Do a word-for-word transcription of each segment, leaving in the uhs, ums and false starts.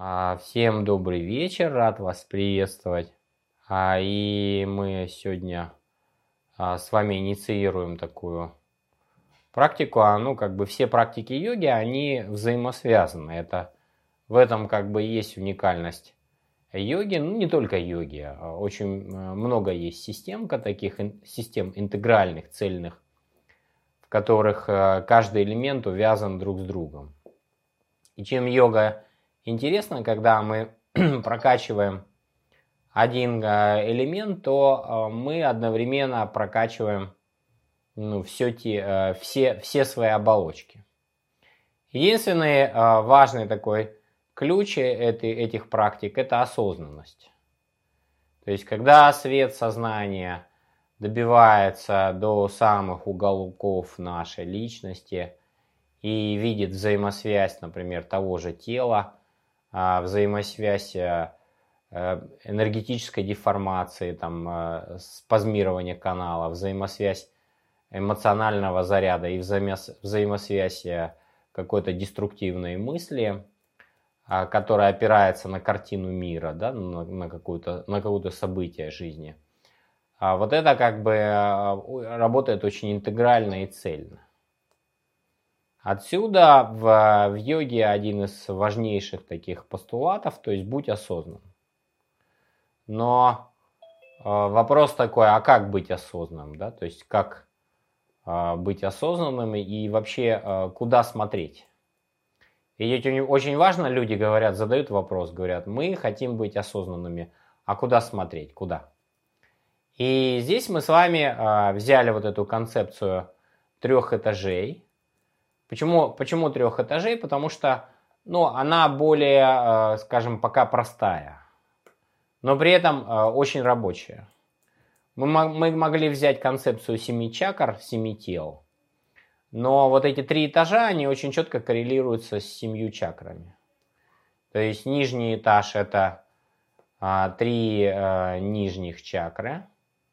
А, Всем добрый вечер, рад вас приветствовать. А, И мы сегодня а, с вами инициируем такую практику. А, Ну, как бы все практики йоги, они взаимосвязаны. Это в этом как бы есть уникальность йоги. Ну, не только йоги. а Очень э, много есть систем, таких ин- систем интегральных, цельных, в которых э, каждый элемент увязан друг с другом. И чем йога интересна, когда мы прокачиваем один э, элемент, то э, мы одновременно прокачиваем ну, все, те, э, все, все свои оболочки. Единственный э, важный такой ключ этой, этих практик – это осознанность. То есть, когда свет сознания добивается до самых уголков нашей личности и видит взаимосвязь, например, того же тела, взаимосвязь энергетической деформации, там, спазмирования канала, взаимосвязь эмоционального заряда и взаимосвязь какой-то деструктивной мысли, которая опирается на картину мира, да, на, на, какое-то, на какое-то событие жизни. А вот это как бы работает очень интегрально и цельно. Отсюда в, в йоге один из важнейших таких постулатов, то есть будь осознанным. Но э, вопрос такой, а как быть осознанным, да? То есть как э, быть осознанным и вообще э, куда смотреть? И очень важно, люди говорят, задают вопрос, говорят, мы хотим быть осознанными, а куда смотреть, куда? И здесь мы с вами э, взяли вот эту концепцию трех этажей. Почему, почему трех этажей? Потому что ну, она более, э, скажем, пока простая, но при этом э, очень рабочая. Мы, мы могли взять концепцию семи чакр, семи тел, но вот эти три этажа, они очень четко коррелируются с семью чакрами. То есть нижний этаж – это а, три а, нижних чакры.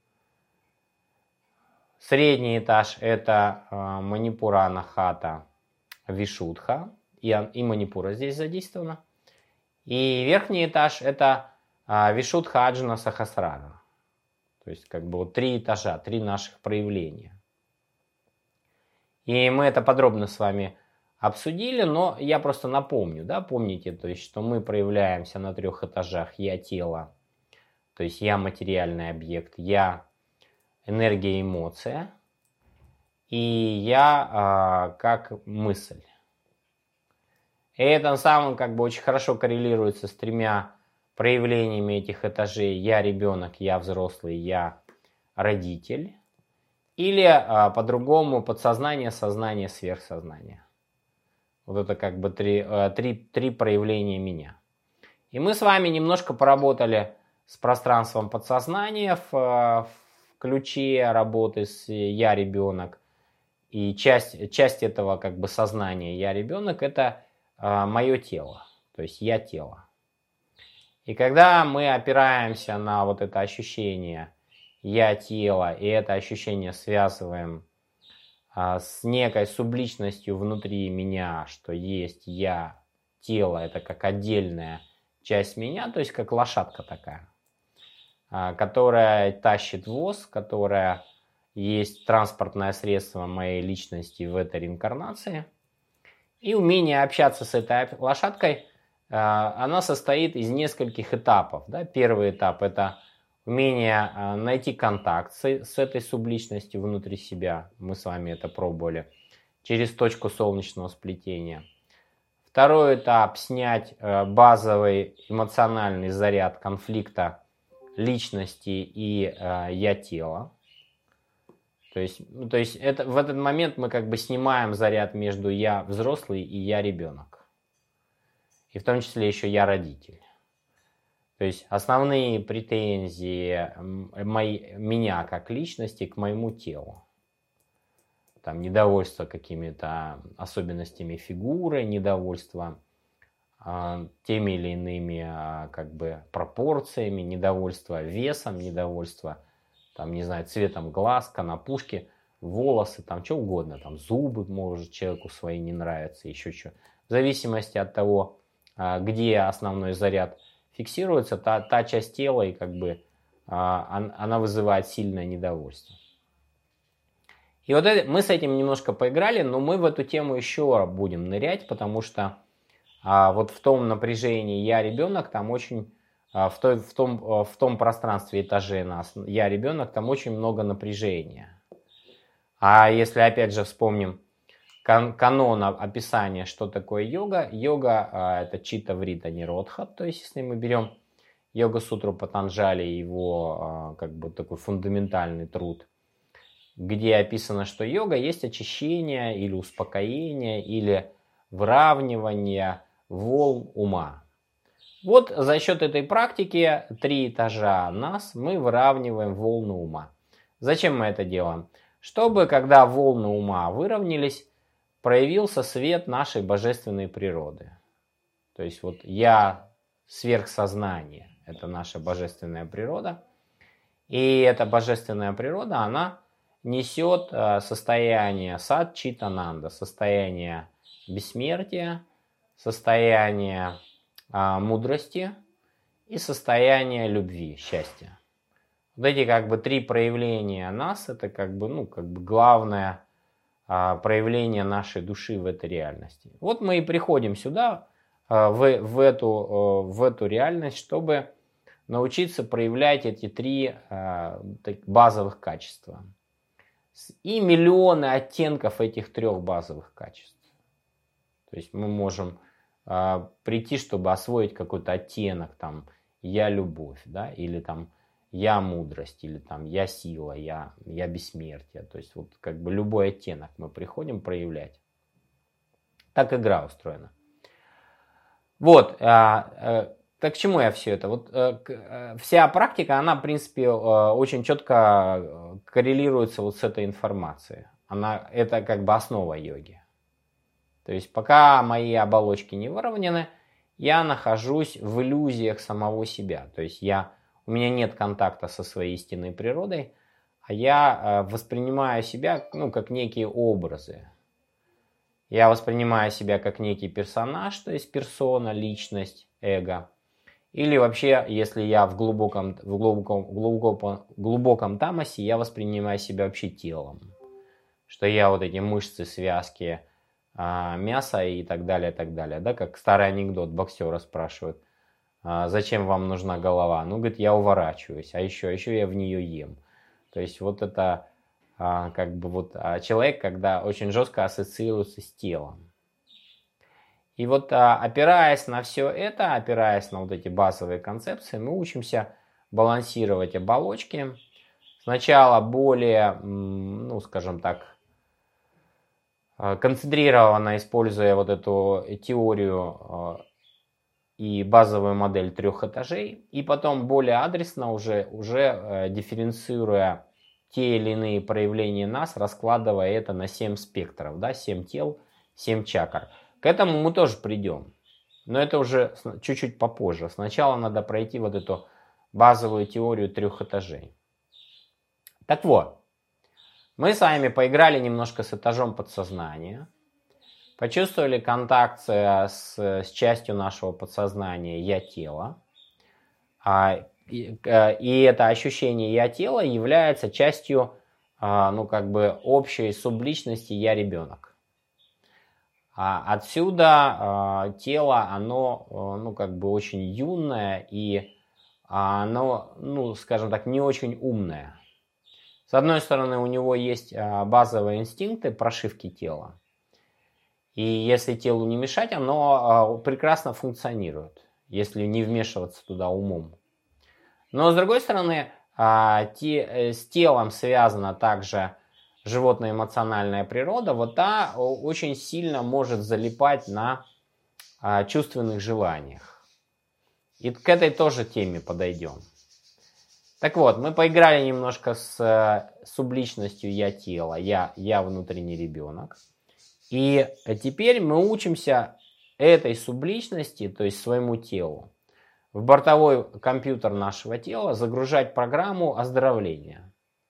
Средний этаж – это а, Манипура, Анахата, Вишудха. И, и Манипура здесь задействована. И верхний этаж – это а, Вишудха, Аджна, Сахасрара. То есть как бы вот три этажа, три наших проявления. И мы это подробно с вами обсудили, но я просто напомню, да, помните, то есть, что мы проявляемся на трех этажах. Я тело, то есть я материальный объект, я энергия, эмоция, и я а, как мысль. И это на самом как бы очень хорошо коррелируется с тремя проявлениями этих этажей. Я ребенок, я взрослый, я родитель. Или а, по-другому подсознание, сознание, сверхсознание. Вот это как бы три, три, три проявления меня. И мы с вами немножко поработали с пространством подсознания в, в ключе работы с «я ребенок». И часть, часть этого как бы сознания «я ребенок» – это а, мое тело, то есть я тело. И когда мы опираемся на вот это ощущение «я тело», и это ощущение связываем а, с некой субличностью внутри меня, что есть я, тело, это как отдельная часть меня, то есть как лошадка такая, а, которая тащит воз, которая есть транспортное средство моей личности в этой реинкарнации. И умение общаться с этой лошадкой, а, она состоит из нескольких этапов. Да? Первый этап – это умение найти контакт с, с этой субличностью внутри себя. Мы с вами это пробовали через точку солнечного сплетения. Второй этап – снять базовый эмоциональный заряд конфликта личности и я-тела. То есть, ну, то есть это, в этот момент мы как бы снимаем заряд между я взрослый и я ребенок. И в том числе еще я родитель. То есть основные претензии мои, меня как личности к моему телу. Там недовольство какими-то особенностями фигуры, недовольство э, теми или иными э, как бы пропорциями, недовольство весом, недовольство там, не знаю, цветом глаз, конопушки, волосы, там что угодно, там зубы, может, человеку свои не нравятся, еще что. В зависимости от того, где основной заряд фиксируется, та, та часть тела, и как бы она вызывает сильное недовольство. И вот это, мы с этим немножко поиграли, но мы в эту тему еще будем нырять, потому что а, вот в том напряжении я ребенок, там очень, а, в, той, в, том, в том пространстве этажей нас, я ребенок, там очень много напряжения. А если опять же вспомним кан канон описания, что такое йога, йога а, это чита врита ниродха, то есть если мы берем Йога-сутру Патанджали, его а, как бы такой фундаментальный труд, где описано, что йога есть очищение или успокоение, или выравнивание волн ума. Вот за счет этой практики три этажа нас мы выравниваем волны ума. Зачем мы это делаем? Чтобы, когда волны ума выровнялись, проявился свет нашей божественной природы. То есть вот я сверхсознание, это наша божественная природа. И эта божественная природа, она несет состояние сат-чит-ананда, состояние бессмертия, состояние а, мудрости и состояние любви, счастья. Вот эти как бы три проявления нас, это как бы, ну, как бы главное а, проявление нашей души в этой реальности. Вот мы и приходим сюда, а, в, в, эту, а, в эту реальность, чтобы научиться проявлять эти три а, базовых качества. И миллионы оттенков этих трех базовых качеств. То есть мы можем э, прийти, чтобы освоить какой-то оттенок, там, я любовь, да, или там я мудрость, или там я сила, я, я бессмертие. То есть вот как бы любой оттенок мы приходим проявлять. Так игра устроена. Вот, э, э, так к чему я все это? Вот э, э, вся практика, она, в принципе, э, очень четко коррелируется вот с этой информацией. Она, это как бы основа йоги. То есть пока мои оболочки не выровнены, я нахожусь в иллюзиях самого себя. То есть я, у меня нет контакта со своей истинной природой, а я э, воспринимаю себя, ну, как некие образы. Я воспринимаю себя как некий персонаж, то есть персона, личность, эго. Или вообще, если я в глубоком, в глубоком, глубоком, глубоком тамасе, я воспринимаю себя вообще телом. Что я вот эти мышцы, связки, мясо и так далее, и так далее. Да, как старый анекдот, боксера спрашивают, зачем вам нужна голова? Ну, говорит, я уворачиваюсь, а еще, а еще я в нее ем. То есть вот это как бы вот человек, когда очень жестко ассоциируется с телом. И вот опираясь на все это, опираясь на вот эти базовые концепции, мы учимся балансировать оболочки. Сначала более, ну, скажем так, концентрированно используя вот эту теорию и базовую модель трех этажей, и потом более адресно уже, уже дифференцируя те или иные проявления нас, раскладывая это на семь спектров, да, семь тел, семь чакр. К этому мы тоже придем, но это уже чуть-чуть попозже. Сначала надо пройти вот эту базовую теорию трех этажей. Так вот, мы с вами поиграли немножко с этажом подсознания, почувствовали контакт с, с частью нашего подсознания «я-тело». И, и это ощущение «я-тело» является частью, ну, как бы общей субличности «я-ребенок». Отсюда тело, оно, ну, как бы очень юное и оно, ну, скажем так, не очень умное. С одной стороны, у него есть базовые инстинкты прошивки тела. И если телу не мешать, оно прекрасно функционирует, если не вмешиваться туда умом. Но с другой стороны, с телом связана также животно-эмоциональная природа, вот та очень сильно может залипать на а, чувственных желаниях. И к этой тоже теме подойдем. Так вот, мы поиграли немножко с э, субличностью «я-тело», я, «я внутренний ребенок». И теперь мы учимся этой субличности, то есть своему телу, в бортовой компьютер нашего тела загружать программу оздоровления.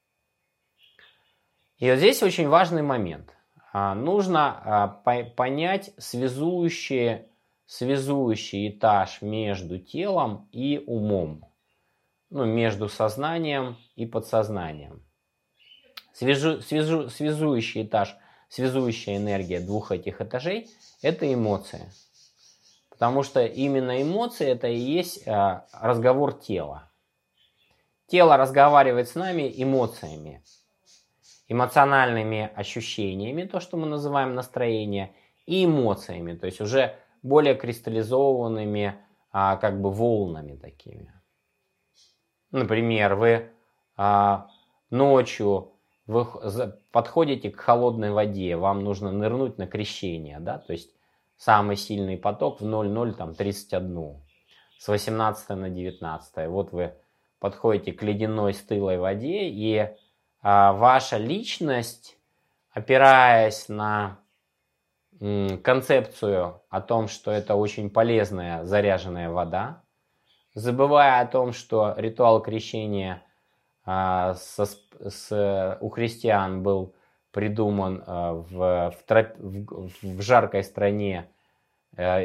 И вот здесь очень важный момент. Нужно понять связующие связующий этаж между телом и умом. Ну, между сознанием и подсознанием. Свяжу, свяжу, связующий этаж, связующая энергия двух этих этажей – это эмоции. Потому что именно эмоции – это и есть а, разговор тела. Тело разговаривает с нами эмоциями, эмоциональными ощущениями, то, что мы называем настроение, и эмоциями, то есть уже более кристаллизованными а, как бы волнами такими. Например, вы а, ночью вы подходите к холодной воде, вам нужно нырнуть на крещение, да, то есть самый сильный поток в ноль ноль тридцать один, с восемнадцатой на девятнадцатое. Вот вы подходите к ледяной стылой воде, и а, ваша личность, опираясь на м, концепцию о том, что это очень полезная заряженная вода, забывая о том, что ритуал крещения а, со, с, у христиан был придуман а, в, в, троп, в, в жаркой стране, а,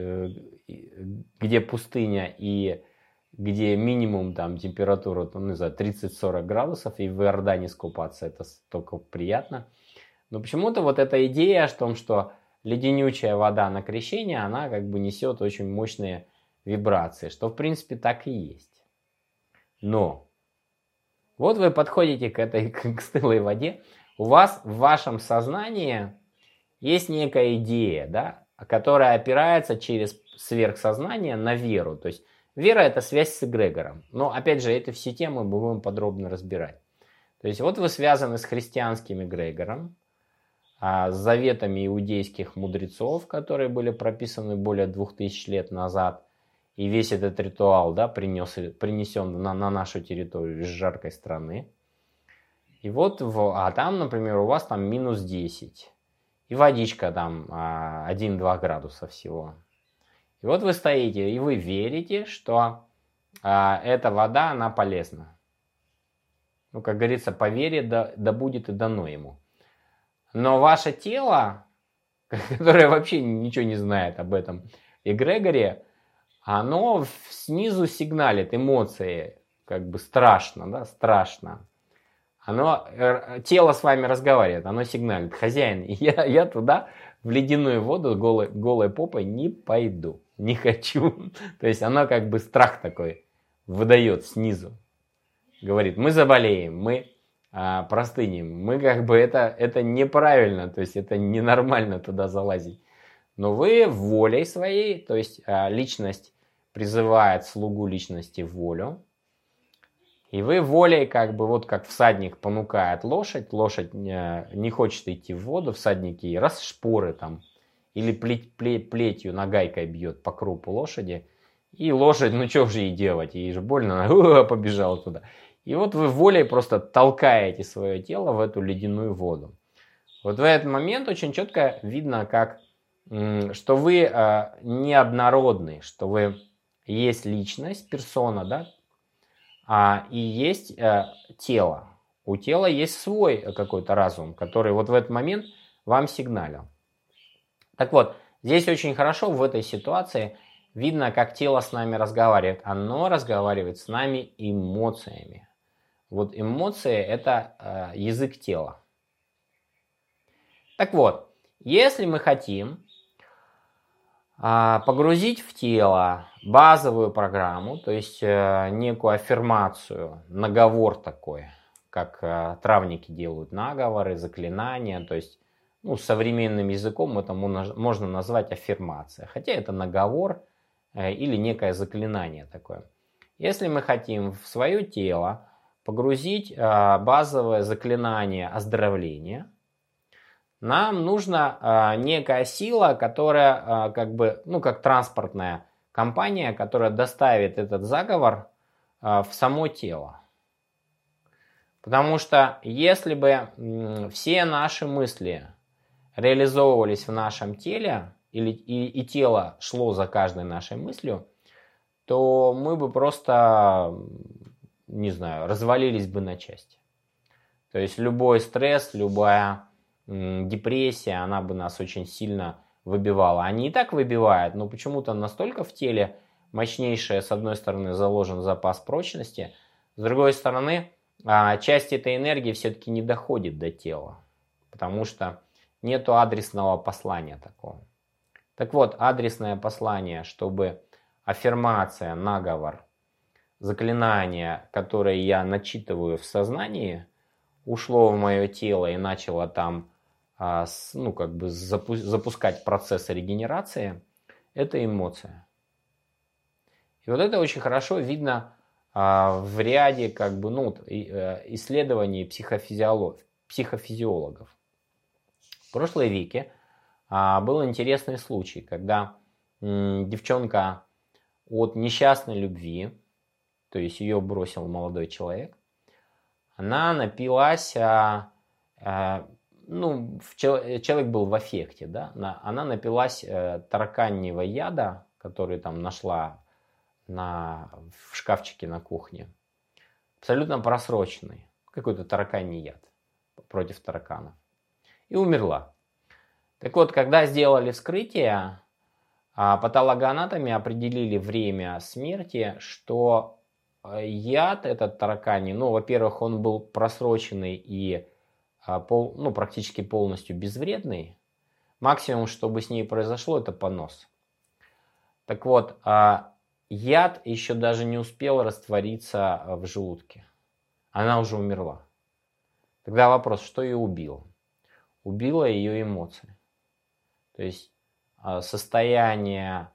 где пустыня и где минимум там температура, ну, не знаю, тридцать-сорок градусов, и в Иордане скупаться это столько приятно. Но почему-то вот эта идея о том, что леденючая вода на крещение, она как бы несет очень мощные вибрации, что в принципе так и есть. Но вот вы подходите к этой к стылой воде, у вас в вашем сознании есть некая идея, да, которая опирается через сверхсознание на веру. То есть вера – это связь с эгрегором. Но опять же, это все темы мы будем подробно разбирать. То есть вот вы связаны с христианским эгрегором, с заветами иудейских мудрецов, которые были прописаны более двух тысяч лет назад. И весь этот ритуал, да, принес, принесен на, на нашу территорию из жаркой страны. И вот, в, а там, например, у вас там минус десять. И водичка там а, один-два градуса всего. И вот вы стоите, и вы верите, что а, эта вода, она полезна. Ну, как говорится, по вере да, да будет и дано ему. Но ваше тело, которое вообще ничего не знает об этом эгрегоре, оно снизу сигналит эмоции, как бы страшно, да, страшно. Оно, тело с вами разговаривает, оно сигналит: хозяин, я, я туда в ледяную воду голой, голой попой не пойду, не хочу. То есть оно как бы страх такой выдает снизу. Говорит: мы заболеем, мы а, простынем, мы как бы это, это неправильно, то есть это ненормально туда залазить. Но вы волей своей, то есть личность призывает слугу личности в волю, и вы волей, как бы вот как всадник понукает лошадь, лошадь не хочет идти в воду, всадник ей раз шпоры там, или плеть, плеть, плетью нагайкой бьет по крупу лошади, и лошадь, ну что же ей делать, ей же больно, она побежала туда. И вот вы волей просто толкаете свое тело в эту ледяную воду. Вот в этот момент очень четко видно, как что вы э, неоднородны, что вы есть личность, персона, да, а, и есть э, тело. У тела есть свой какой-то разум, который вот в этот момент вам сигналил. Так вот, здесь очень хорошо в этой ситуации видно, как тело с нами разговаривает. Оно разговаривает с нами эмоциями. Вот эмоции – это э, язык тела. Так вот, если мы хотим погрузить в тело базовую программу, то есть некую аффирмацию, наговор такой, как травники делают наговоры, заклинания, то есть ну, современным языком это можно назвать аффирмация, хотя это наговор или некое заклинание такое. Если мы хотим в свое тело погрузить базовое заклинание оздоровления, нам нужна э, некая сила, которая э, как бы, ну, как транспортная компания, которая доставит этот заговор э, в само тело. Потому что если бы э, все наши мысли реализовывались в нашем теле, или, и, и тело шло за каждой нашей мыслью, то мы бы просто, не знаю, развалились бы на части. То есть любой стресс, любая депрессия, она бы нас очень сильно выбивало. Они и так выбивают, но почему-то настолько в теле мощнейшее, с одной стороны, заложен запас прочности, с другой стороны, часть этой энергии все-таки не доходит до тела, потому что нету адресного послания такого. Так вот, адресное послание, чтобы аффирмация, наговор, заклинание, которое я начитываю в сознании, ушло в мое тело и начало там ну, как бы запускать процесс регенерации, это эмоция. И вот это очень хорошо видно в ряде как бы, ну, исследований психофизиологов. психофизиологов. В прошлом веке был интересный случай, когда девчонка от несчастной любви, то есть ее бросил молодой человек, она напилась, ну, человек был в аффекте, да, она напилась тараканьего яда, который там нашла на, в шкафчике на кухне, абсолютно просроченный, какой-то тараканий яд против тараканов, и умерла. Так вот, когда сделали вскрытие, патологоанатоми определили время смерти, что яд этот тараканий, ну, во-первых, он был просроченный и пол, ну, практически полностью безвредный. Максимум, что бы с ней произошло, это понос. Так вот, яд еще даже не успел раствориться в желудке. Она уже умерла. Тогда вопрос, что ее убило? Убило ее эмоции. То есть состояние,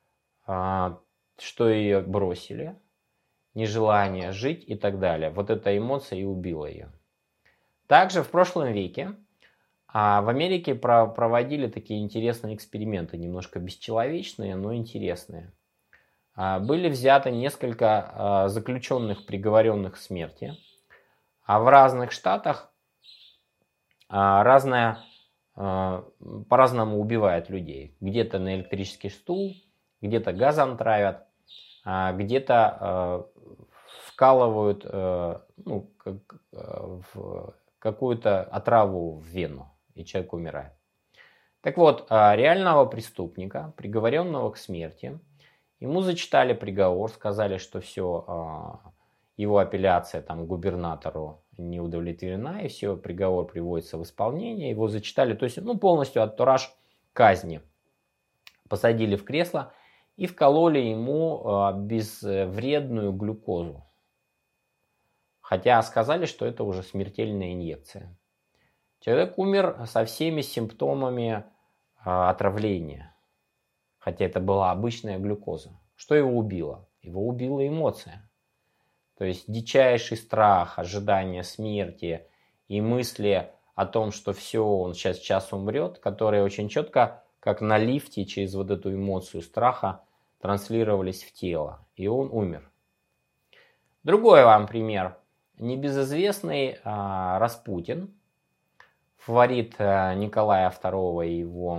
что ее бросили, нежелание жить и так далее. Вот эта эмоция и убила ее. Также в прошлом веке в Америке проводили такие интересные эксперименты, немножко бесчеловечные, но интересные. Были взяты несколько заключенных, приговоренных к смерти, а в разных штатах разное, по-разному убивают людей. Где-то на электрический стул, где-то газом травят, где-то вкалывают, ну, в какую-то отраву в вену, и человек умирает. Так вот, реального преступника, приговоренного к смерти, ему зачитали приговор, сказали, что все, его апелляция там губернатору не удовлетворена, и все, приговор приводится в исполнение, его зачитали, то есть, ну, полностью антураж казни. Посадили в кресло и вкололи ему безвредную глюкозу. Хотя сказали, что это уже смертельная инъекция. Человек умер со всеми симптомами отравления. Хотя это была обычная глюкоза. Что его убило? Его убила эмоция. То есть дичайший страх, ожидание смерти и мысли о том, что все, он сейчас, сейчас умрет, которые очень четко, как на лифте, через вот эту эмоцию страха транслировались в тело. И он умер. Другой вам пример. Небезызвестный а, Распутин, фаворит а, Николая второго и его,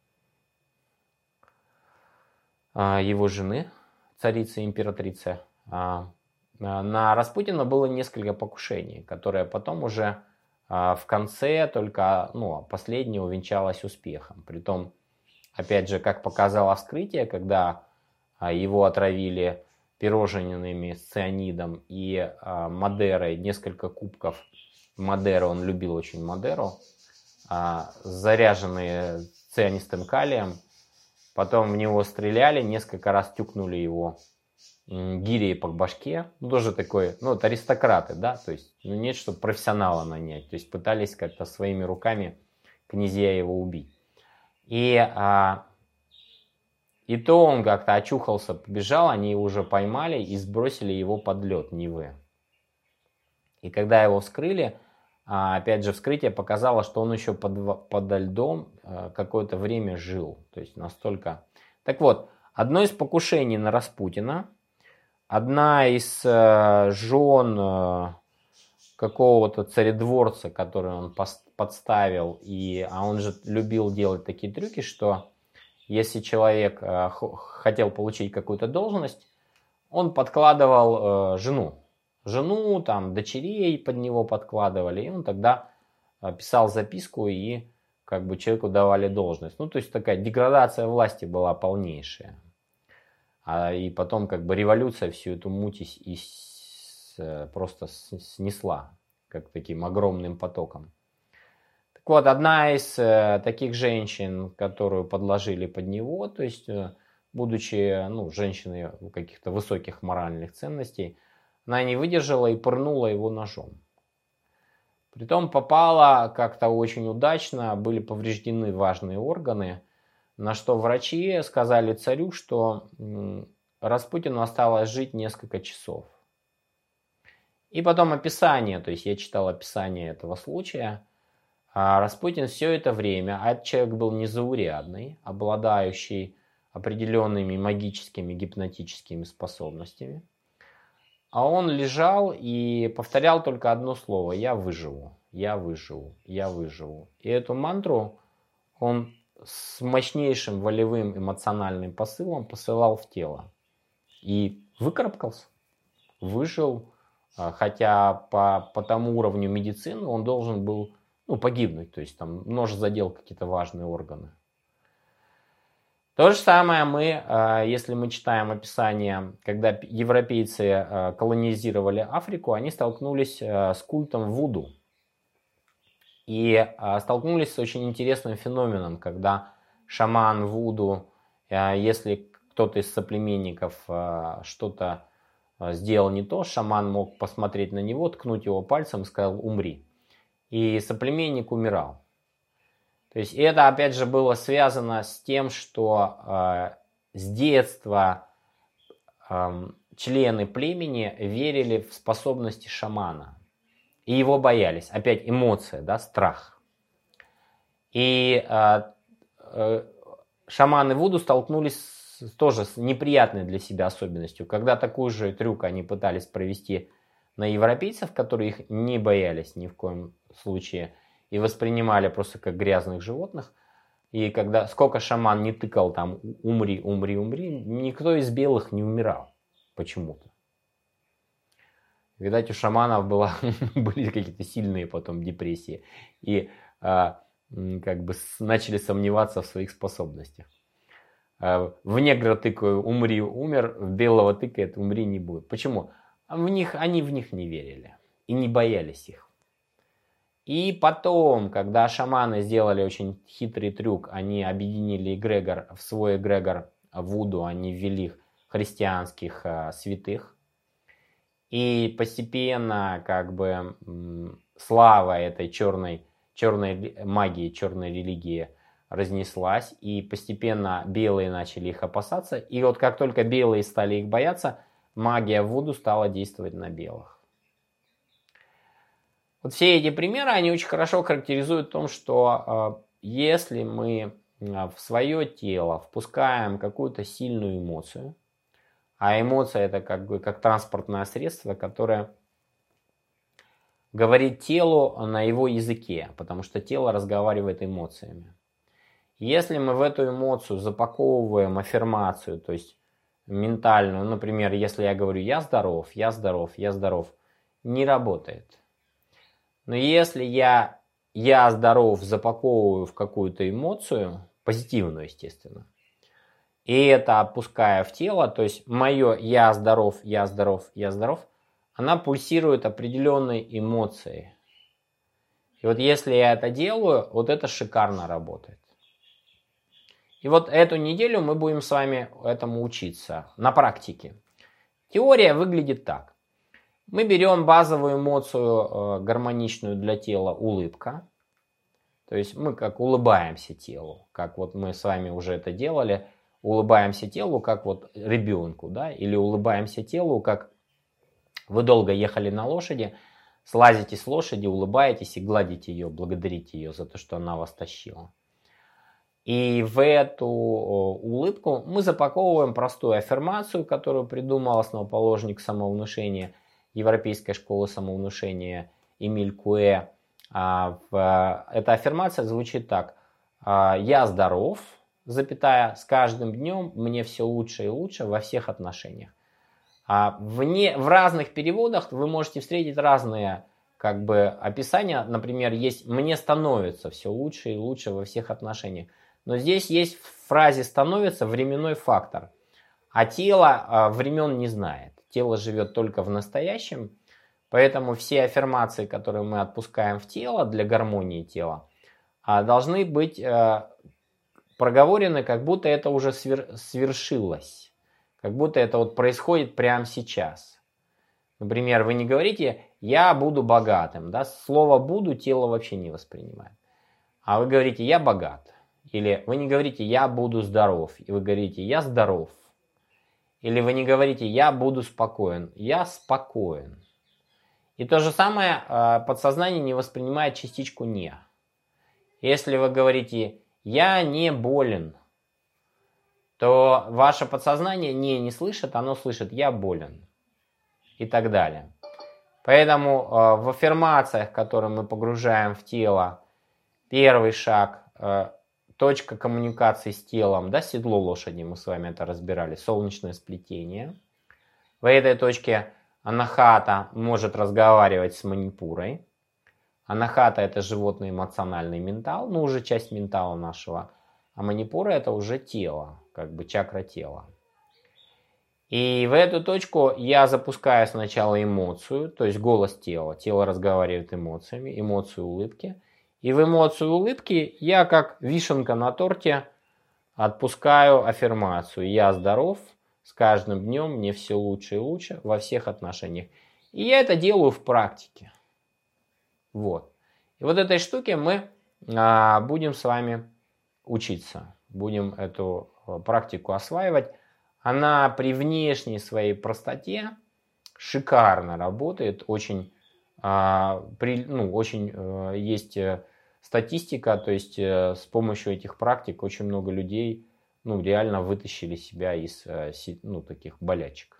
а, его жены, царицы-императрицы. А, на Распутина было несколько покушений, которые потом уже а, в конце, только ну, последнее увенчалось успехом. Притом, опять же, как показало вскрытие, когда а, его отравили пирожными с цианидом и а, Мадерой, несколько кубков Мадеры, он любил очень Мадеру, а, заряженные цианистым калием, потом в него стреляли, несколько раз тюкнули его гирей по башке, ну тоже такой, ну это аристократы, да, то есть, ну нет, чтобы профессионала нанять, то есть пытались как-то своими руками князья его убить. И а, И то он как-то очухался, побежал, они его уже поймали и сбросили его под лед Невы. И когда его вскрыли, опять же вскрытие показало, что он еще под, под льдом какое-то время жил. То есть настолько... Так вот, одно из покушений на Распутина, одна из жен какого-то царедворца, который он подставил, и, а он же любил делать такие трюки, что... Если человек э, хотел получить какую-то должность, он подкладывал э, жену. Жену, там, дочерей под него подкладывали. И он тогда э, писал записку и как бы человеку давали должность. Ну, то есть такая деградация власти была полнейшая. А, и потом как бы революция всю эту муть и, и с, просто снесла, как таким огромным потоком. Так вот, одна из э, таких женщин, которую подложили под него, то есть, э, будучи ну, женщиной каких-то высоких моральных ценностей, она не выдержала и пырнула его ножом. Притом попала как-то очень удачно, были повреждены важные органы, на что врачи сказали царю, что Распутину осталось жить несколько часов. И потом описание, то есть я читал описание этого случая. А Распутин все это время, а этот человек был незаурядный, обладающий определенными магическими гипнотическими способностями. А он лежал и повторял только одно слово: «Я выживу, я выживу, я выживу». И эту мантру он с мощнейшим волевым эмоциональным посылом посылал в тело. И выкарабкался, выжил, хотя по, по тому уровню медицины он должен был ну, погибнуть. То есть там нож задел какие-то важные органы. То же самое мы, если мы читаем описание, когда европейцы колонизировали Африку, они столкнулись с культом вуду. И столкнулись с очень интересным феноменом, когда шаман вуду, если кто-то из соплеменников что-то сделал не то, шаман мог посмотреть на него, ткнуть его пальцем и сказал: «Умри». И соплеменник умирал. То есть это опять же было связано с тем, что э, с детства э, члены племени верили в способности шамана. И его боялись. Опять эмоция, да, страх. И э, э, шаманы вуду столкнулись с, тоже с неприятной для себя особенностью. Когда такой же трюк они пытались провести на европейцев, которые их не боялись ни в коем случае, и воспринимали просто как грязных животных. И когда сколько шаман не тыкал там «умри, умри, умри», никто из белых не умирал почему-то. Видать, у шаманов было, были какие-то сильные потом депрессии. И а, как бы начали сомневаться в своих способностях. А, в негра тыкаю «умри, умер», в белого тыкает «умри, не будет». Почему? В них, они в них не верили и не боялись их. И потом, когда шаманы сделали очень хитрый трюк, они объединили эгрегор в свой эгрегор вуду, они ввели христианских а, святых. И постепенно как бы слава этой черной, черной магии, черной религии разнеслась. И постепенно белые начали их опасаться. И вот как только белые стали их бояться, магия вуду стала действовать на белых. Вот все эти примеры, они очень хорошо характеризуют то, что э, если мы в свое тело впускаем какую-то сильную эмоцию, а эмоция это как бы как транспортное средство, которое говорит телу на его языке, потому что тело разговаривает эмоциями. Если мы в эту эмоцию запаковываем аффирмацию, то есть ментальную, например, если я говорю «я здоров, я здоров, я здоров», не работает. Но если я, я здоров запаковываю в какую-то эмоцию, позитивную, естественно, и это опуская в тело, то есть мое «я здоров, я здоров, я здоров», она пульсирует определенной эмоцией. И вот если я это делаю, вот это шикарно работает. И вот эту неделю мы будем с вами этому учиться на практике. Теория выглядит так. Мы берем базовую эмоцию э, гармоничную для тела улыбка. То есть мы как улыбаемся телу, как вот мы с вами уже это делали. Улыбаемся телу, как вот ребенку, да, или улыбаемся телу, как вы долго ехали на лошади, слазите с лошади, улыбаетесь и гладите ее, благодарите ее за то, что она вас тащила. И в эту улыбку мы запаковываем простую аффирмацию, которую придумал основоположник самовнушения, Европейской школы самовнушения Эмиль Куэ. Эта аффирмация звучит так: «Я здоров, запятая, с каждым днем мне все лучше и лучше во всех отношениях». В, не, в разных переводах вы можете встретить разные как бы описание, например, есть «мне становится все лучше и лучше во всех отношениях». Но здесь есть в фразе «становится» временной фактор. А тело времен не знает. Тело живет только в настоящем. Поэтому все аффирмации, которые мы отпускаем в тело для гармонии тела, должны быть проговорены, как будто это уже свершилось. Как будто это вот происходит прямо сейчас. Например, вы не говорите «я буду богатым». Да? Слово «буду» тело вообще не воспринимает. А вы говорите «я богат». Или вы не говорите «я буду здоров». И вы говорите «я здоров». Или вы не говорите «я буду спокоен». «Я спокоен». И то же самое подсознание не воспринимает частичку «не». Если вы говорите «я не болен», то ваше подсознание «не» не слышит, оно слышит «я болен» и так далее. Поэтому в аффирмациях, которые мы погружаем в тело, первый шаг – точка коммуникации с телом, да, седло лошади, мы с вами это разбирали, солнечное сплетение. В этой точке анахата может разговаривать с манипурой. Анахата – это животный эмоциональный ментал, ну уже часть ментала нашего. А манипура – это уже тело, как бы чакра тела. И в эту точку я запускаю сначала эмоцию, то есть голос тела. Тело разговаривает эмоциями, эмоцию улыбки. И в эмоцию улыбки я, как вишенка на торте, отпускаю аффирмацию. Я здоров, с каждым днем мне все лучше и лучше во всех отношениях. И я это делаю в практике. Вот. И вот этой штуке мы а, будем с вами учиться. Будем эту практику осваивать. Она при внешней своей простоте шикарно работает. Очень, а, при, ну, очень а, есть статистика, то есть а, с помощью этих практик очень много людей ну, реально вытащили себя из ну, таких болячек.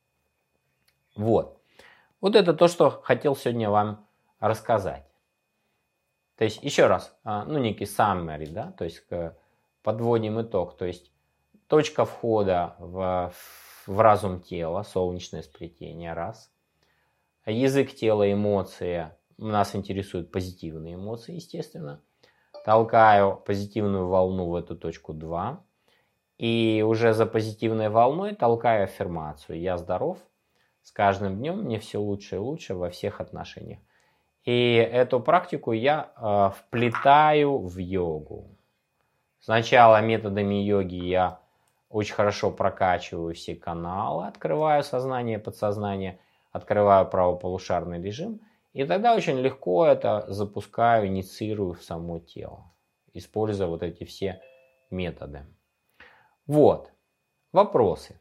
Вот. Вот это то, что хотел сегодня вам рассказать. То есть, еще раз, ну, некий summary, да, то есть, подводим итог. То есть, точка входа в, в разум тела, солнечное сплетение, раз. Язык тела, эмоции. Нас интересуют позитивные эмоции, естественно. Толкаю позитивную волну в эту точку, два. И уже за позитивной волной толкаю аффирмацию. Я здоров, с каждым днем мне все лучше и лучше во всех отношениях. И эту практику я э, вплетаю в йогу. Сначала методами йоги я очень хорошо прокачиваю все каналы, открываю сознание, подсознание, открываю правополушарный режим. И тогда очень легко это запускаю, инициирую в само тело, используя вот эти все методы. Вот. Вопросы.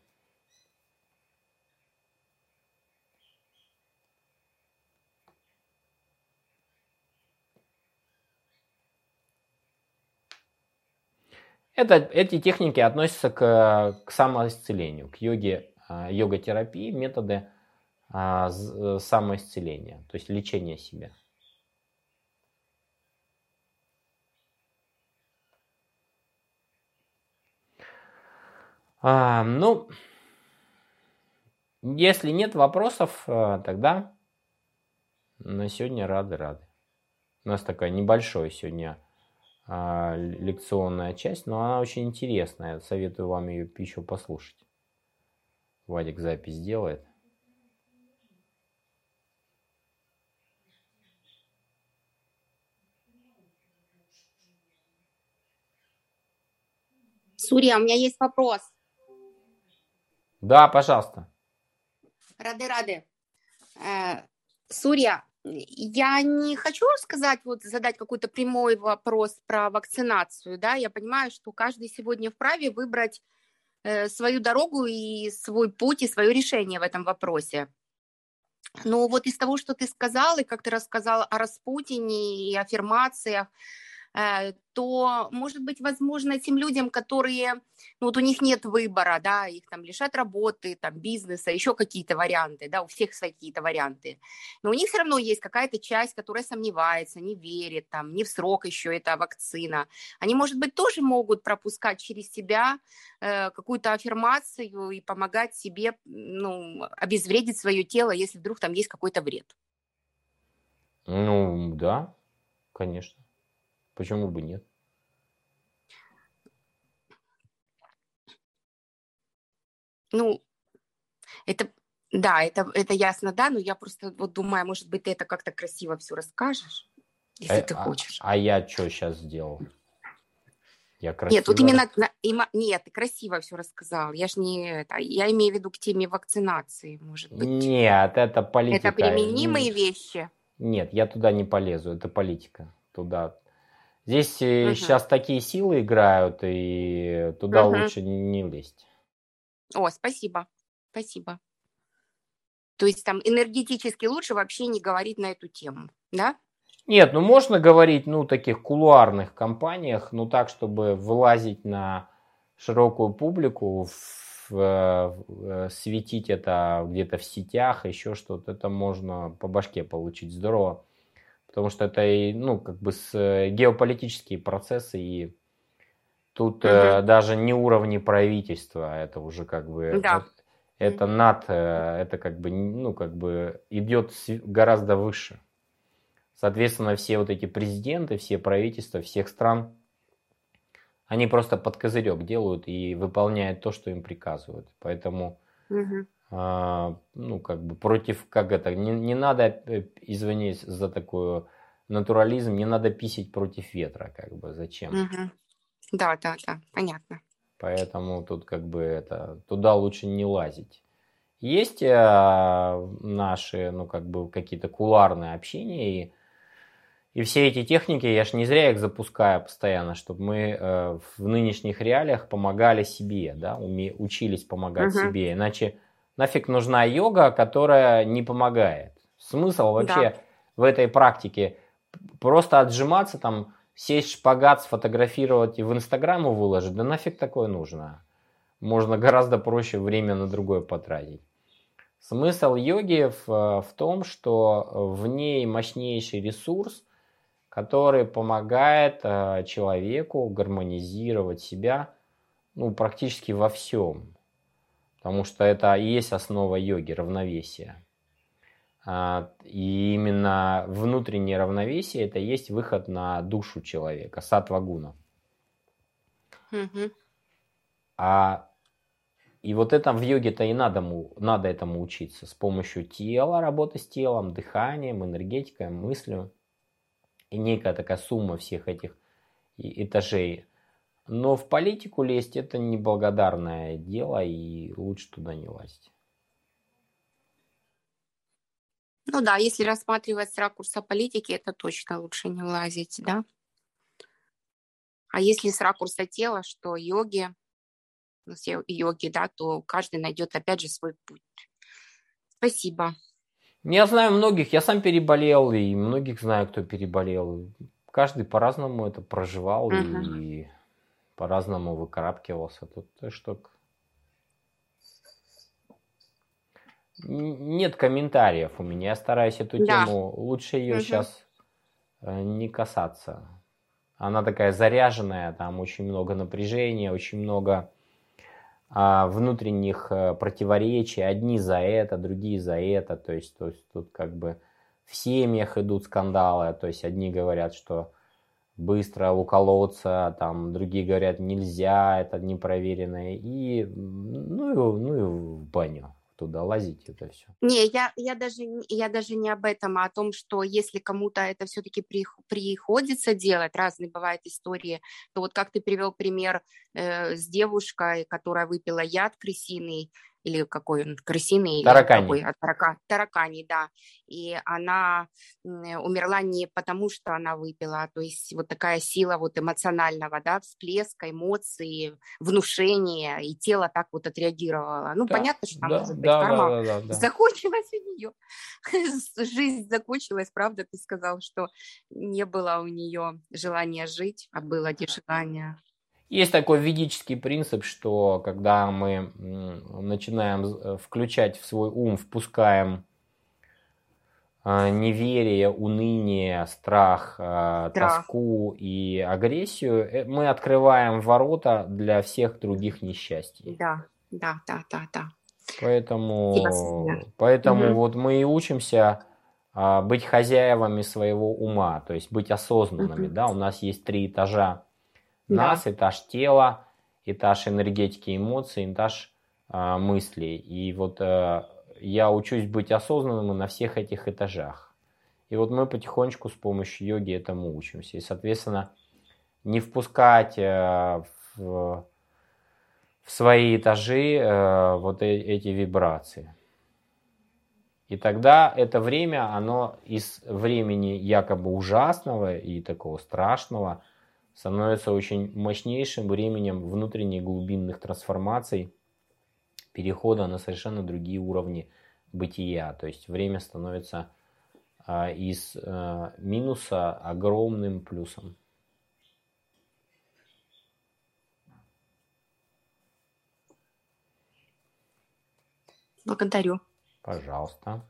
Это, эти техники относятся к, к самоисцелению, к йоге, йога-терапии, методы а, самоисцеления, то есть лечения себя. А, ну, если нет вопросов, тогда на сегодня рады-рады. У нас такая небольшая сегодня а, лекционная часть, но она очень интересная. Советую вам ее еще послушать. Вадик запись делает. Сурья, у меня есть вопрос. Да, пожалуйста. Рады-рады. Э, Сурья, я не хочу сказать, вот задать какой-то прямой вопрос про вакцинацию, да, я понимаю, что каждый сегодня вправе выбрать э, свою дорогу и свой путь, и свое решение в этом вопросе. Но вот из того, что ты сказал, и как ты рассказал о Распутине и аффирмациях, то, может быть, возможно, тем людям, которые, ну, вот у них нет выбора, да, их там лишат работы, там, бизнеса, еще какие-то варианты, да, у всех свои какие-то варианты, но у них все равно есть какая-то часть, которая сомневается, не верит, там, не в срок еще эта вакцина. Они, может быть, тоже могут пропускать через себя э, какую-то аффирмацию и помогать себе, ну, обезвредить свое тело, если вдруг там есть какой-то вред. Ну, да, конечно. Почему бы нет? Ну, это, да, это, это ясно, да, но я просто вот думаю, может быть, ты это как-то красиво все расскажешь, если А, ты а, хочешь. а я что сейчас сделал? Я Нет, вот красиво... именно, на- има- нет, ты красиво все рассказал. Я ж не это, я имею в виду к теме вакцинации, может быть. Нет, это Это политика. применимые вещи. Нет, я туда не полезу, это политика. Туда. Здесь Мгм. сейчас такие силы играют, и туда Мгм. лучше не лезть. О, спасибо, спасибо. То есть там энергетически лучше вообще не говорить на эту тему, да? Нет, ну можно говорить, ну, таких кулуарных компаниях, ну, так, чтобы вылазить на широкую публику, в, э, в, э, светить это где-то в сетях, еще что-то, это можно по башке получить здорово. Потому что это, и, ну, как бы с, э, геополитические процессы, и тут Мгм. э, даже не уровни правительства, это уже как бы, Да. это, это над, э, это как бы, ну, как бы идет с- гораздо выше. Соответственно, все вот эти президенты, все правительства всех стран, они просто под козырек делают и выполняют то, что им приказывают. Поэтому, Мгм. а, ну, как бы против, как это, не, не надо, э, извиняюсь за такой натурализм, не надо писать против ветра, как бы, зачем? Мгм. Да, да, да, понятно. Поэтому тут как бы это, туда лучше не лазить. Есть э, наши, ну, как бы, какие-то кулуарные общения, и И все эти техники, я ж не зря их запускаю постоянно, чтобы мы э, в нынешних реалиях помогали себе, да, уме, учились помогать Мгм. себе. Иначе нафиг нужна йога, которая не помогает. Смысл Да. вообще в этой практике просто отжиматься, там, сесть в шпагат, сфотографировать и в Инстаграму выложить, да нафиг такое нужно. Можно гораздо проще время на другое потратить. Смысл йоги в, в том, что в ней мощнейший ресурс, который помогает э, человеку гармонизировать себя, ну, практически во всем. Потому что это и есть основа йоги, равновесие. А, и именно внутреннее равновесие – это и есть выход на душу человека, саттва-гуна. Мгм. А, и вот это в йоге-то и надо, надо этому учиться. С помощью тела, работы с телом, дыханием, энергетикой, мыслью. И некая такая сумма всех этих этажей. Но в политику лезть – это неблагодарное дело, и лучше туда не лазить. Ну да, если рассматривать с ракурса политики, это точно лучше не лазить, да? А если с ракурса тела, что йоги, ну, все йоги, да, то каждый найдет опять же свой путь. Спасибо. Я знаю многих, я сам переболел, и многих знаю, кто переболел. Каждый по-разному это проживал Мгм. и по-разному выкарабкивался. Тут что нет комментариев у меня. Я стараюсь эту Да. тему, лучше ее Мгм. сейчас не касаться. Она такая заряженная, там очень много напряжения, очень много а, внутренних э, противоречий. Одни за это, другие за это. То есть, то есть тут как бы в семьях идут скандалы. То есть одни говорят, что быстро уколоться, там другие говорят нельзя, это непроверенное. И ну, и, ну и в баню туда лазить это все. Не, я, я, даже, не- я даже не об этом, а о том, что если кому-то это все-таки приходится делать, разные бывают истории, то вот как ты привел пример э, с девушкой, которая выпила яд крысиный, или какой он, крысиный, или Таракани. какой, а, тарака, тараканий, да, и она м, умерла не потому, что она выпила, а то есть вот такая сила вот эмоционального, да, всплеска, эмоций, внушения, и тело так вот отреагировало. Ну, Да, понятно, что там да, может быть да, да, карма да, да, да. закончилась у нее. Жизнь закончилась, правда, ты сказал, что не было у нее желания жить, а было нежелание. Есть такой ведический принцип, что когда мы начинаем включать в свой ум, впускаем неверие, уныние, страх, Страх. тоску и агрессию, мы открываем ворота для всех других несчастий. Да, да, да, да, да. Спасибо, Соня. Поэтому, поэтому Мгм. вот мы и учимся быть хозяевами своего ума, то есть быть осознанными. Мгм. Да? У нас есть три этажа Да. нас, этаж тела, этаж энергетики, эмоций, этаж а, мыслей. И вот а, я учусь быть осознанным на всех этих этажах. И вот мы потихонечку с помощью йоги этому учимся. И, соответственно, не впускать а, в, в свои этажи а, вот э, эти вибрации. И тогда это время, оно из времени якобы ужасного и такого страшного становится очень мощнейшим временем внутренних глубинных трансформаций, перехода на совершенно другие уровни бытия. То есть время становится а, из а, минуса огромным плюсом. Благодарю. Пожалуйста.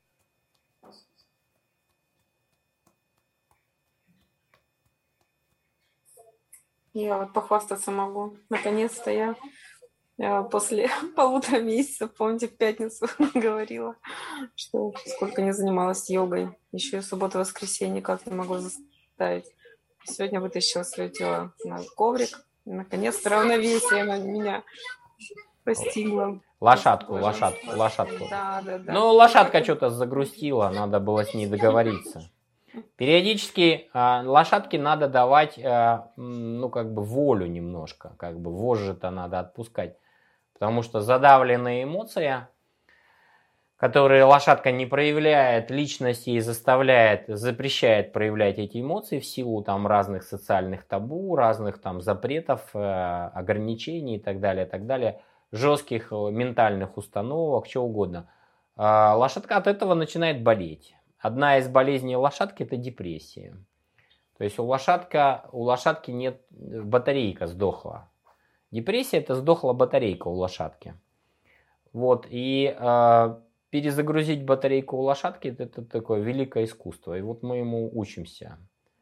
Я вот похвастаться могу. Наконец-то я э, после полутора месяцев, помните, в пятницу говорила, что сколько не занималась йогой, еще и субботу-воскресенье никак не могу заставить. Сегодня вытащила свое тело на коврик. И наконец-то равновесие на меня постигло. Лошадку, лошадку, лошадку. Да, да, да. Ну, лошадка что-то загрустила, надо было с ней договориться. Периодически э, лошадке надо давать, э, ну, как бы волю немножко, как бы вожжи-то надо отпускать. Потому что задавленные эмоции, которые лошадка не проявляет личности и заставляет, запрещает проявлять эти эмоции в силу там разных социальных табу, разных там запретов, э, ограничений и так далее, и так далее, жестких ментальных установок, чего угодно. Э, лошадка от этого начинает болеть. Одна из болезней лошадки – это депрессия. То есть у, лошадка, у лошадки нет, батарейка сдохла. Депрессия – это сдохла батарейка у лошадки. Вот, и э, перезагрузить батарейку у лошадки – это такое великое искусство. И вот мы ему учимся.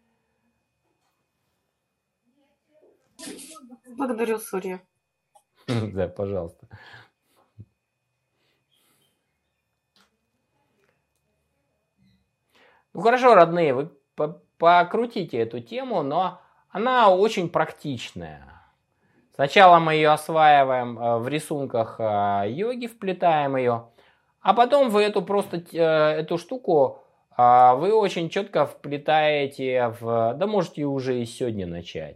Благодарю, Сурья. Да, пожалуйста. Ну хорошо, родные, вы покрутите эту тему, но она очень практичная. Сначала мы ее осваиваем в рисунках йоги, вплетаем ее, а потом вы эту просто эту штуку вы очень четко вплетаете в, да можете уже и сегодня начать.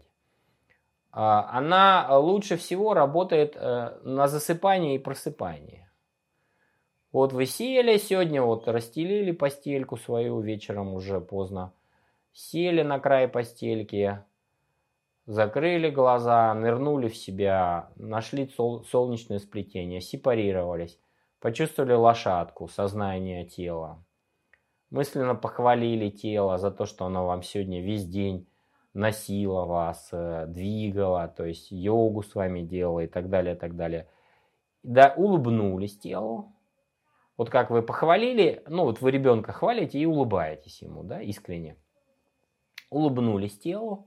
Она лучше всего работает на засыпании и просыпании. Вот вы сели сегодня, вот расстелили постельку свою вечером уже поздно, сели на край постельки, закрыли глаза, нырнули в себя, нашли сол- солнечное сплетение, сепарировались, почувствовали лошадку, сознание тела, мысленно похвалили тело за то, что оно вам сегодня весь день носило вас, двигало, то есть йогу с вами делало и так далее, и так далее. Да, улыбнулись телу. Вот как вы похвалили, ну вот вы ребенка хвалите и улыбаетесь ему, да, искренне. Улыбнулись телу.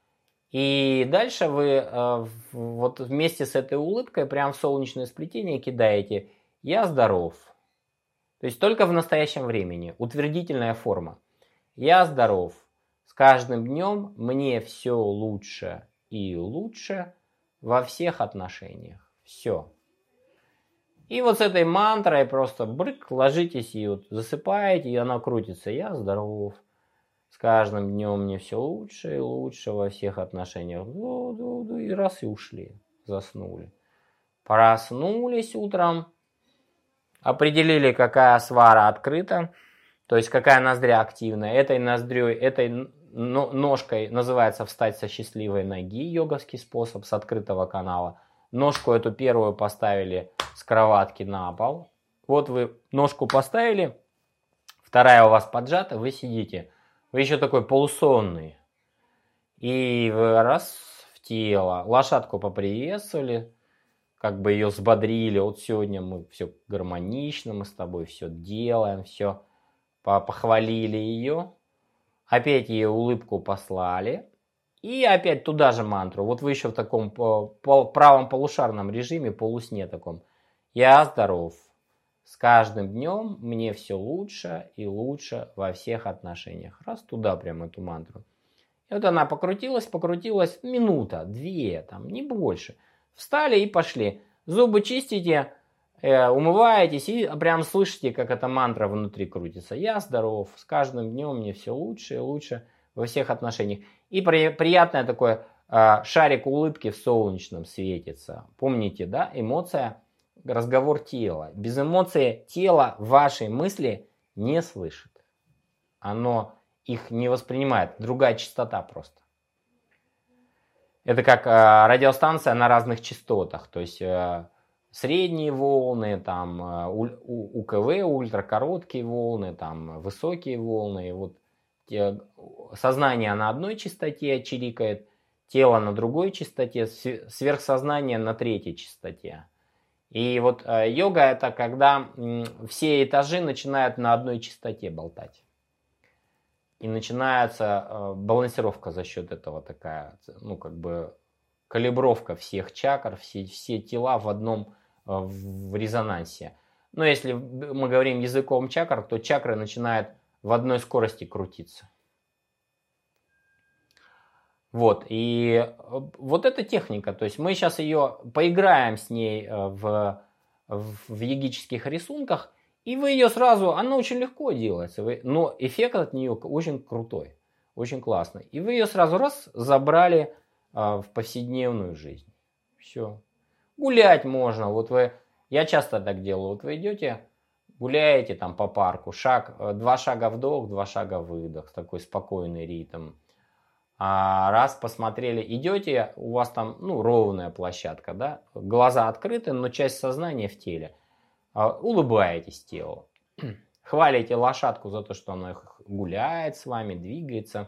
И дальше вы э, вот вместе с этой улыбкой прям в солнечное сплетение кидаете «Я здоров». То есть только в настоящем времени. Утвердительная форма. «Я здоров». С каждым днем мне все лучше и лучше во всех отношениях. Все. И вот с этой мантрой просто брык, ложитесь и вот засыпаете, и она крутится. Я здоров. С каждым днем мне все лучше и лучше во всех отношениях. Ду-ду-ду, и раз и ушли. Заснули. Проснулись утром. Определили, какая свара открыта. То есть какая ноздря активная. Этой ноздрёй, этой ножкой называется встать со счастливой ноги. Йоговский способ с открытого канала. Ножку эту первую поставили с кроватки на пол. Вот вы ножку поставили, вторая у вас поджата, вы сидите. Вы еще такой полусонный. И вы раз в тело. Лошадку поприветствовали, как бы ее взбодрили. Вот сегодня мы все гармонично, мы с тобой все делаем, все похвалили ее. Опять ей улыбку послали. И опять туда же мантру. Вот вы еще в таком правом полушарном режиме, полусне таком. Я здоров. С каждым днем мне все лучше и лучше во всех отношениях. Раз туда прям эту мантру. И вот она покрутилась, покрутилась, минута, две, там, не больше. Встали и пошли. Зубы чистите, э, умываетесь и прям слышите, как эта мантра внутри крутится. Я здоров, с каждым днем мне все лучше и лучше во всех отношениях. И при, приятное такое э, шарик улыбки в солнечном светится. Помните, да, эмоция, разговор тела. Без эмоций тело ваши мысли не слышит. Оно их не воспринимает. Другая частота просто. Это как э, радиостанция на разных частотах. То есть э, средние волны, там, э, у, УКВ, ультракороткие волны, там, высокие волны. И вот те, сознание на одной частоте чирикает, тело на другой частоте, сверхсознание на третьей частоте. И вот э, йога это когда м, все этажи начинают на одной частоте болтать. И начинается э, балансировка за счет этого такая, ну как бы калибровка всех чакр, все, все тела в одном э, в резонансе. Но если мы говорим языком чакр, то чакры начинают в одной скорости крутиться. Вот, и вот эта техника, то есть мы сейчас ее поиграем с ней в, в йогических рисунках, и вы ее сразу, она очень легко делается, вы, но эффект от нее очень крутой, очень классный. И вы ее сразу раз забрали а, в повседневную жизнь. Все. Гулять можно, вот вы, я часто так делаю, вот вы идете, гуляете там по парку, шаг, два шага вдох, два шага выдох, такой спокойный ритм. А раз посмотрели, идете, у вас там ну, ровная площадка, да, глаза открыты, но часть сознания в теле. Улыбаетесь телу, хвалите лошадку за то, что она гуляет с вами, двигается,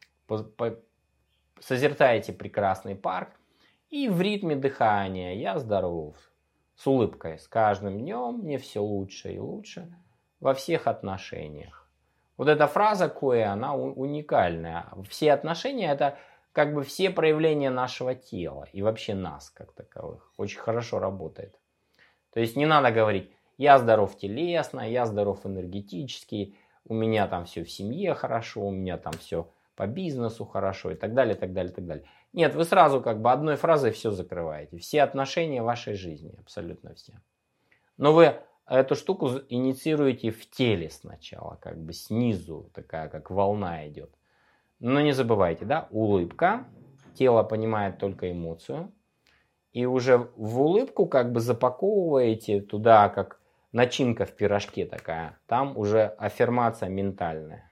созерцаете прекрасный парк и в ритме дыхания я здоров, с улыбкой, с каждым днем мне все лучше и лучше во всех отношениях. Вот эта фраза кое, она уникальная. Все отношения это как бы все проявления нашего тела и вообще нас как таковых. Очень хорошо работает. То есть не надо говорить, я здоров телесно, я здоров энергетически, у меня там все в семье хорошо, у меня там все по бизнесу хорошо и так далее, так далее, так далее. Нет, вы сразу как бы одной фразой все закрываете. Все отношения вашей жизни, абсолютно все. Но вы эту штуку инициируете в теле сначала, как бы снизу, такая как волна идет. Но не забывайте, да, улыбка, тело понимает только эмоцию. И уже в улыбку как бы запаковываете туда, как начинка в пирожке такая. Там уже аффирмация ментальная.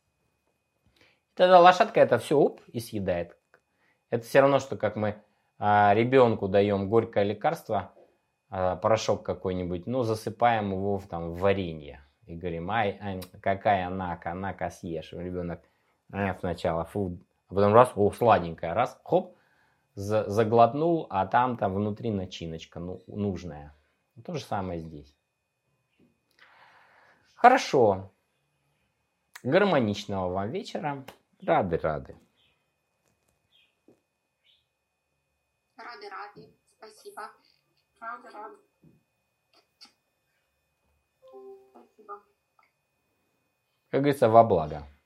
Тогда лошадка это все оп, и съедает. Это все равно, что как мы а, ребенку даем горькое лекарство, а, порошок какой-нибудь, ну засыпаем его в, там, в варенье. И говорим, ай, ай какая нака, нака съешь. Ребенок а, сначала фу, а потом раз, о, сладенькая, раз, хоп. Заглотнул, а там там внутри начиночка ну, нужная. То же самое здесь. Хорошо. Гармоничного вам вечера. Рады-рады. Рады-рады. Спасибо. Рады-рады. Спасибо. Как говорится, во благо.